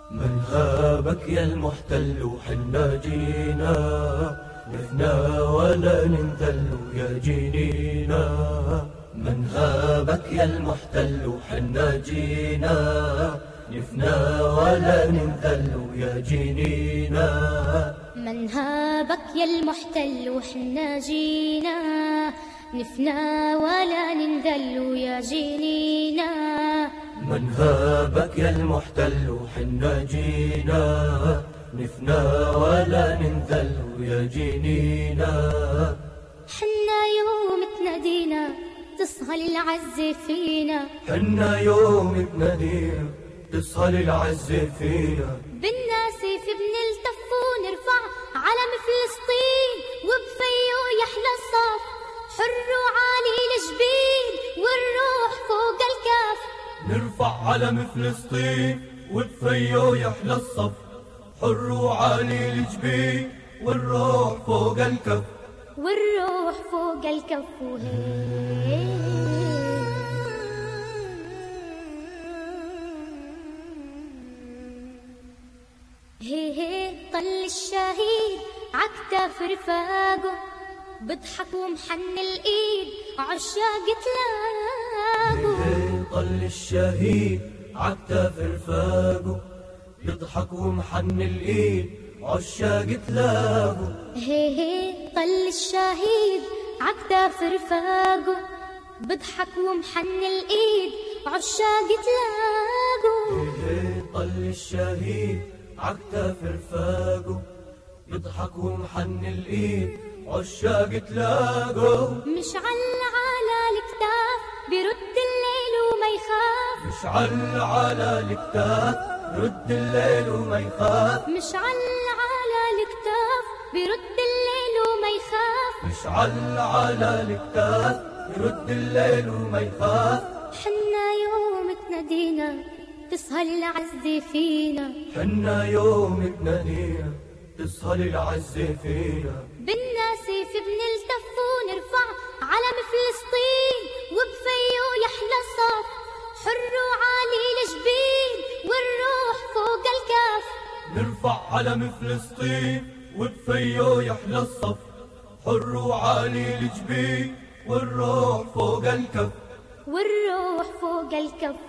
من هابك يا المحتل حنا جينا، نفنى ولا ننذل يا جنينا. من هابك يا المحتل حنا جينا، نفنى ولا ننذل يا جنينا. من هابك يا المحتل حنا جينا، نفنى ولا ننذل يا جنينا. من هابك يا المحتل حنا جينا، نفنى ولا ننذل يا جنينا. حنا يوم تنادينا تصهل العز فينا، حنا يوم تنادينا تصهل العز فينا. بالناسف بنلتف ونرفع علم فلسطين، وبفيو يحلى الصف حر وعالي الجبين، والروح فوق الكف. نرفع علم فلسطين وبفيو يحلى الصف، حر وعالي الجبين، والروح فوق الكف. والروح فوق الكف. هي طل الشهيد عكتاف رفاقه، بضحك ومحن الايد عشاق تلاقوا. طل الشهيد عكتاف رفاقه، يضحك ومحن الايد عشاق تلاقوا. هي طل الشهيد عكتاف رفاقه، بضحك ومحن الايد عشاق تلاقوا. طل الشهيد عكتاف رفاقه، يضحك ومحن الايد عشاق تلاقوا. مشعل على الكتاف برد الليل وما يخاف، مشعل على الكتاف رد الليل وما يخاف. مشعل على الكتاف برد الليل وما يخاف. مشعل على الكتاف يرد الليل وما يخاف. حنا يوم تنادينا تسهل العز فينا، حنا يوم تنادينا تسهل العز فينا. بالناسف بنلتف ونرفع علم فلسطين، وبفيو يحلى الصف حر وعالي الجبين، والروح فوق الكف. نرفع علم فلسطين وبفيو يحلى الصف، حر وعالي الجبين، والروح فوق الكف. والروح فوق الكف.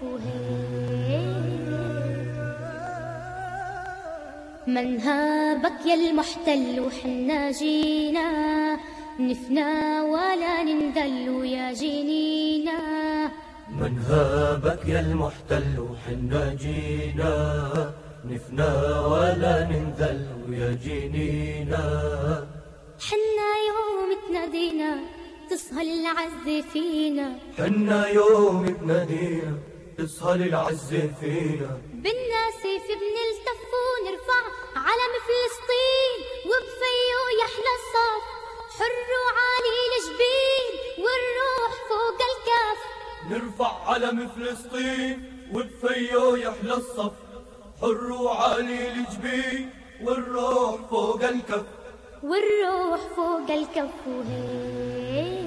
من هابك يا المحتل حنا جينا، نفنى ولا ننذل يا جنينا. من هابك يا المحتل حنا جينا، نفنى ولا ننذل يا جنينا. حنا يوم تنادينا تسهل العز فينا، حنا يوم تنادينا تسهل العز فينا. بالناسف بنلتف ونرفع علم فلسطين، وبفيو يحلى الصف حر وعالي الجبين، والروح فوق الكف. نرفع علم فلسطين وبفيو يحلى الصف، حر وعالي الجبين، والروح فوق الكف. والروح فوق الكف.